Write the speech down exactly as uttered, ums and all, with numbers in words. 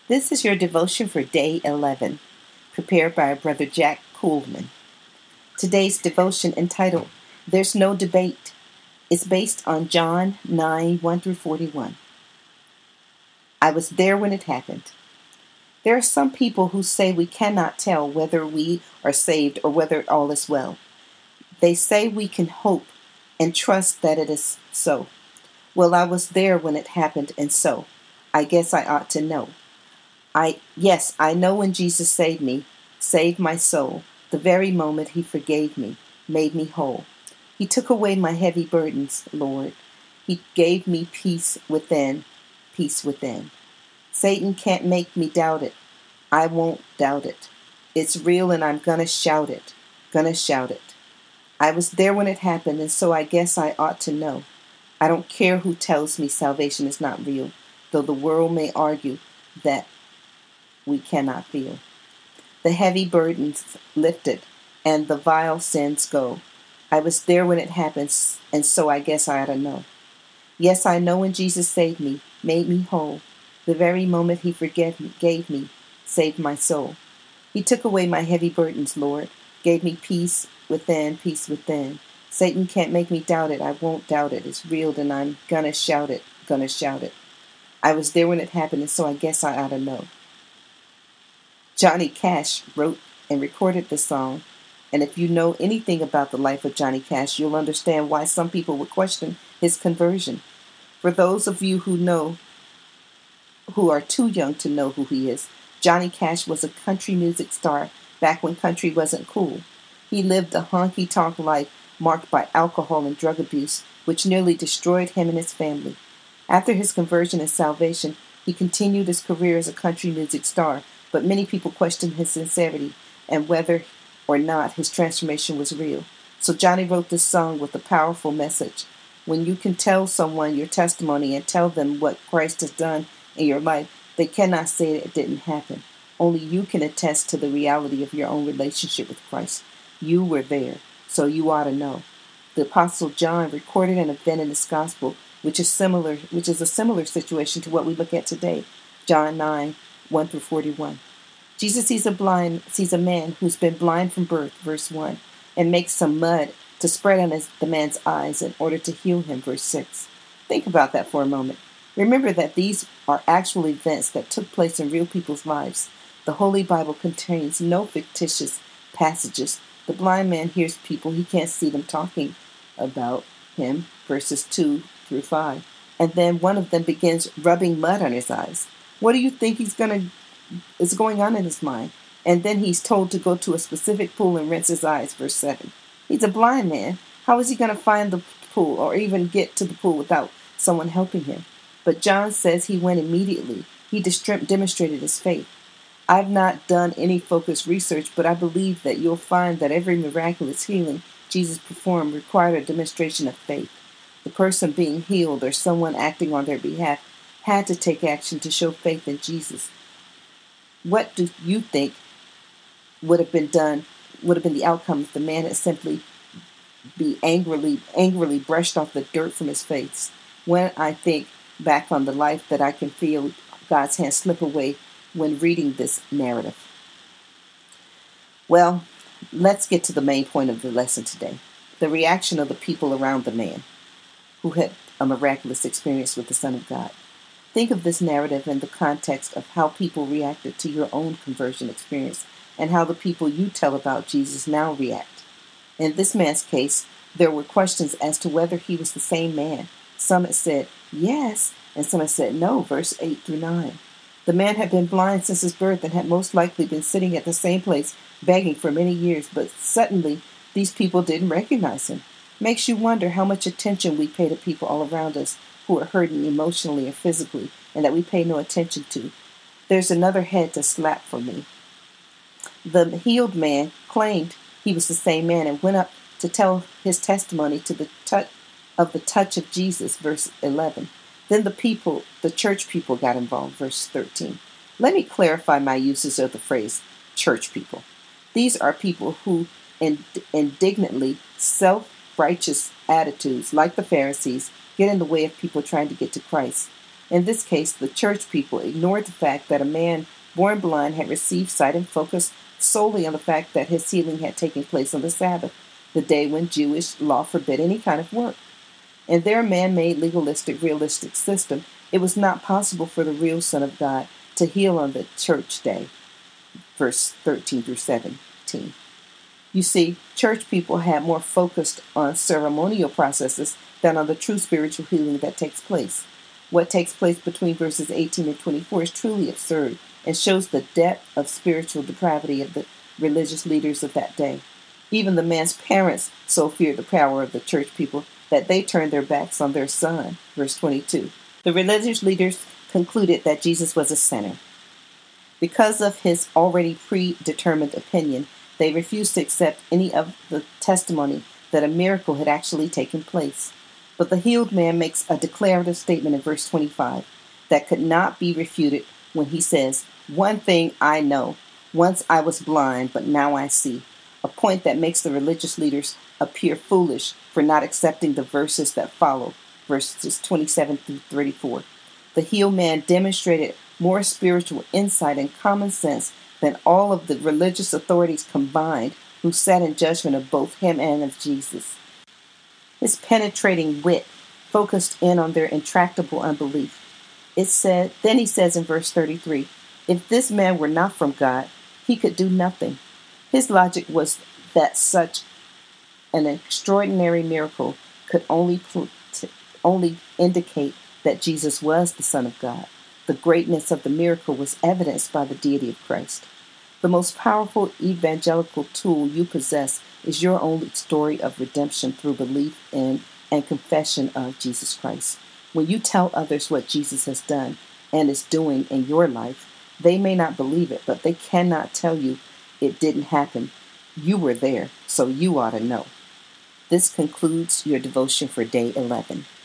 This is your devotion for day eleven, prepared by Brother Jack Coolman. Today's devotion, entitled There's No Debate, is based on John nine, one through forty-one. I was there when it happened. There are some people who say we cannot tell whether we are saved or whether all is well. They say we can hope and trust that it is so. Well, I was there when it happened, and so I guess I ought to know. I yes, I know when Jesus saved me, saved my soul, the very moment he forgave me, made me whole. He took away my heavy burdens, Lord. He gave me peace within, peace within. Satan can't make me doubt it. I won't doubt it. It's real and I'm gonna shout it, gonna shout it. I was there when it happened, and so I guess I ought to know. I don't care who tells me salvation is not real, though the world may argue that we cannot feel. The heavy burdens lifted, and the vile sins go. I was there when it happens, and so I guess I ought to know. Yes, I know when Jesus saved me, made me whole, the very moment he forgave me, gave me, saved my soul. He took away my heavy burdens, Lord, gave me peace within, peace within. Satan can't make me doubt it. I won't doubt it. It's real, and I'm gonna shout it, gonna shout it. I was there when it happened, and so I guess I ought to know. Johnny Cash wrote and recorded this song, and if you know anything about the life of Johnny Cash, you'll understand why some people would question his conversion. For those of you who know, who are too young to know who he is, Johnny Cash was a country music star back when country wasn't cool. He lived a honky-tonk life marked by alcohol and drug abuse, which nearly destroyed him and his family. After his conversion and salvation, he continued his career as a country music star, but many people questioned his sincerity and whether or not his transformation was real. So Johnny wrote this song with a powerful message. When you can tell someone your testimony and tell them what Christ has done in your life, they cannot say it didn't happen. Only you can attest to the reality of your own relationship with Christ. You were there, so you ought to know. The Apostle John recorded an event in his gospel which is similar, which is a similar situation to what we look at today. John nine, one through forty-one. Jesus sees a blind, sees a man who's been blind from birth, verse one, and makes some mud to spread on his, the man's eyes in order to heal him, verse six. Think about that for a moment. Remember that these are actual events that took place in real people's lives. The Holy Bible contains no fictitious passages. The blind man hears people, he can't see them talking about him, verses two through five. And then one of them begins rubbing mud on his eyes. What do you think he's gonna is going on in his mind? And then he's told to go to a specific pool and rinse his eyes, verse seven. He's a blind man. How is he going to find the pool or even get to the pool without someone helping him? But John says he went immediately. He dist- demonstrated his faith. I've not done any focused research, but I believe that you'll find that every miraculous healing Jesus performed required a demonstration of faith. The person being healed or someone acting on their behalf had to take action to show faith in Jesus. What do you think would have been done, would have been the outcome if the man had simply be angrily, angrily brushed off the dirt from his face? When I think back on the life that I can feel God's hand slip away when reading this narrative. Well, let's get to the main point of the lesson today. The reaction of the people around the man who had a miraculous experience with the Son of God. Think of this narrative in the context of how people reacted to your own conversion experience and how the people you tell about Jesus now react. In this man's case, there were questions as to whether he was the same man. Some had said yes, and some had said no, verse eight through nine. The man had been blind since his birth and had most likely been sitting at the same place begging for many years, but suddenly these people didn't recognize him. Makes you wonder how much attention we pay to people all around us who are hurting emotionally or physically, and that we pay no attention to. There's another head to slap for me. The healed man claimed he was the same man and went up to tell his testimony to the touch of the touch of Jesus, verse eleven. Then the people, the church people got involved, verse thirteen. Let me clarify my uses of the phrase church people. These are people who ind- indignantly self-righteous attitudes, like the Pharisees, get in the way of people trying to get to Christ. In this case, the church people ignored the fact that a man born blind had received sight and focused solely on the fact that his healing had taken place on the Sabbath, the day when Jewish law forbid any kind of work. In their man-made, legalistic, realistic system, it was not possible for the real Son of God to heal on the church day. Verse thirteen through seventeen. You see, church people had more focused on ceremonial processes than on the true spiritual healing that takes place. What takes place between verses eighteen and twenty-four is truly absurd and shows the depth of spiritual depravity of the religious leaders of that day. Even the man's parents so feared the power of the church people that they turned their backs on their son. Verse twenty-two. The religious leaders concluded that Jesus was a sinner. Because of his already predetermined opinion, they refused to accept any of the testimony that a miracle had actually taken place. But the healed man makes a declarative statement in verse twenty-five that could not be refuted when he says, "One thing I know, once I was blind, but now I see," a point that makes the religious leaders appear foolish for not accepting the verses that follow, verses twenty-seven through thirty-four. The healed man demonstrated more spiritual insight and common sense than all of the religious authorities combined, who sat in judgment of both him and of Jesus. His penetrating wit focused in on their intractable unbelief. It said, then he says in verse thirty-three, if this man were not from God, he could do nothing. His logic was that such an extraordinary miracle could only, only indicate that Jesus was the Son of God. The greatness of the miracle was evidenced by the deity of Christ. The most powerful evangelical tool you possess is your own story of redemption through belief in and confession of Jesus Christ. When you tell others what Jesus has done and is doing in your life, they may not believe it, but they cannot tell you it didn't happen. You were there, so you ought to know. This concludes your devotion for day eleven.